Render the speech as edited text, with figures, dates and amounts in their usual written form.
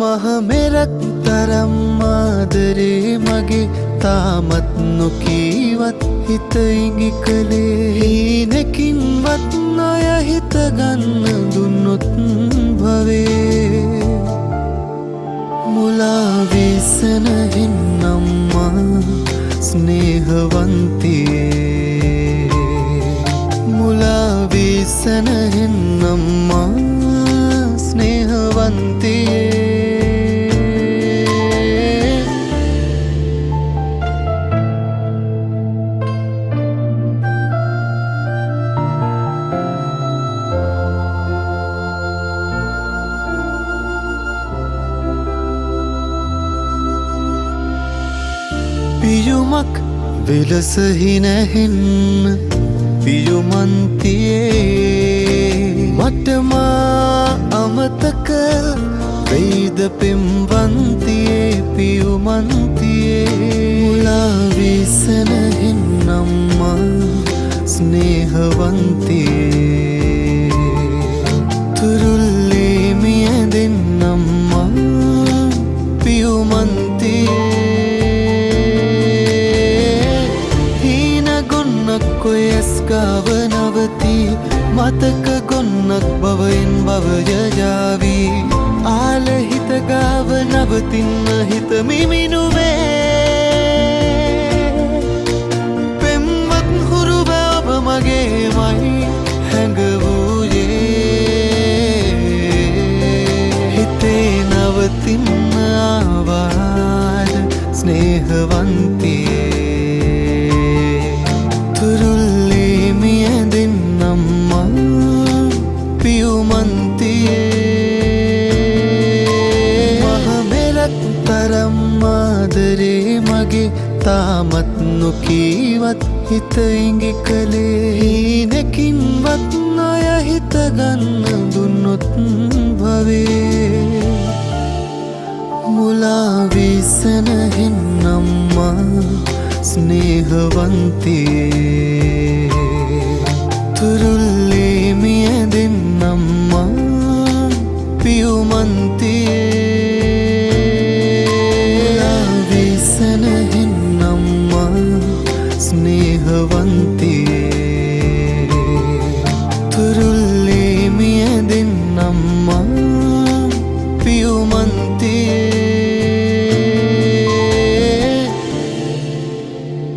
මහ මෙරක් තරම් ආදරේ මගේ තාමත් නොකීවත් හිත ඉඟි කළේ හීනකින්වත් නොය හිත ගන්න දුන්නොත් භවේ මුලා විසන හින්නම්මා ස්නේහවන්තියේ මුලා විසන හින්නම්මා ස්නේහවන්තියේ පියුමක් විලසහි නැහෙන්න පියුමන්තියේ මටමා අමතක වෙයිද පෙම්වන්තියේ පියුමන්තියේ මුලා විසන හින්නම්මා ස්නේහවන්තියේ තුරුල්ලේ මියැදෙන්නම්මා පියුමන්තියේ කොයස්කාව නවති මතක ගොන්නක් බවයින් බවජජාවී ආල හිතගාව නවතින්න හිත මිමිනුවේ පෙම්වත් හුරුව ඔබ මගේමයි හැඟවූයේ හිතේ නවතින්න ආවාද ස්නේහවන්තියේ තුරුල්ලේ මියැදෙන්නම්මා පියුමන්තියේ මහ මෙරක් තරම් ආදරේ මගේ තාමත් නොකීවත් හිත ඉඟි කළේ හීනකින්වත් නොය හිත ගන්න දුන්නොත් භවේ මුලා විසන හින්නම්මා ස්නේහවන්තියේ තුරුල්ලේ මියැදෙන්නම්මා පියුමන්තියේ විසන හින්නම්මා ස්නේහවන්තියේ